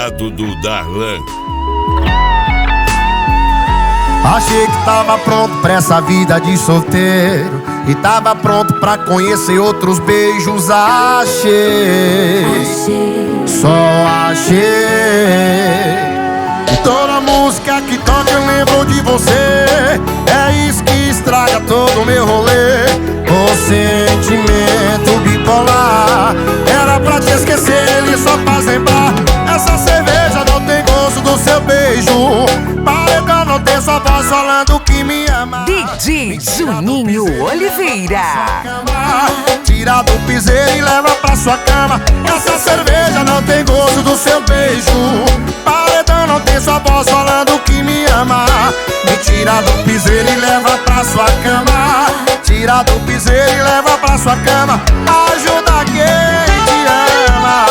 namorado do Darlan. Achei que tava pronto pra essa vida de solteiro e tava pronto pra conhecer outros beijos. Achei, só achei. E toda música que toca eu lembro de você. É isso que estraga todo o meu rolê. O sentimento bipolar era pra te esquecer, ele só faz lembrar. Essa cerveja não tem gosto do seu beijo. Paredão não tem sua voz falando que me ama. DJ Juninho Oliveira. Tira do piseiro e leva pra sua cama. Essa cerveja não tem gosto do seu beijo. Paredão não tem sua voz falando que me ama. Me tira do piseiro e leva pra sua cama. Tira do piseiro e leva pra sua cama. Ajuda quem te ama.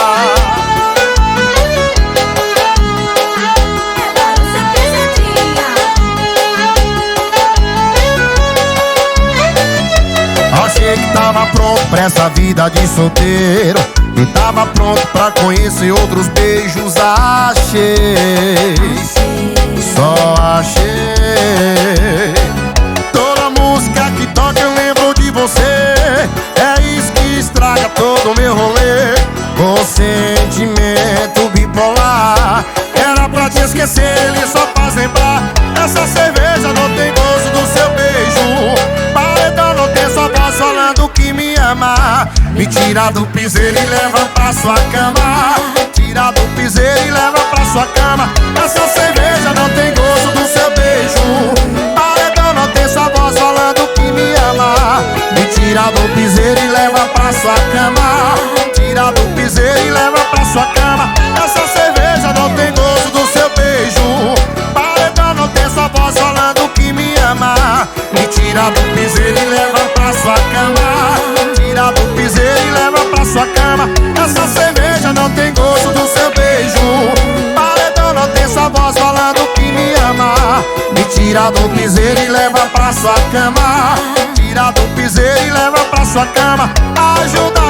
Achei que tava pronto pra essa vida de solteiro e tava pronto pra conhecer outros beijos. Achei, só achei. Toda música que toca eu lembro de você. É isso que estraga todo o meu rolê. O sentimento bipolar era pra te esquecer, ele só faz lembrar. Essa cerveja não tem gosto do seu beijo. Paredão não tem sua voz falando que me ama. Me tira do piseiro e leva pra sua cama. Tira do piseiro e leva pra sua cama. Essa cerveja não tem gosto do seu beijo. Paredão não tem sua voz falando que me ama. Me tira do piseiro e leva pra sua cama. Tira do piseiro e leva pra sua cama. Essa cerveja não tem gosto do seu beijo. Paredão não tem sua voz falando que me ama. Me tira do piseiro e leva pra sua cama. Tira do piseiro e leva pra sua cama. Essa cerveja não tem gosto do seu beijo. Paredão não tem sua voz falando que me ama. Me tira do piseiro e leva pra sua cama. Tira do piseiro e leva pra sua cama. Ajuda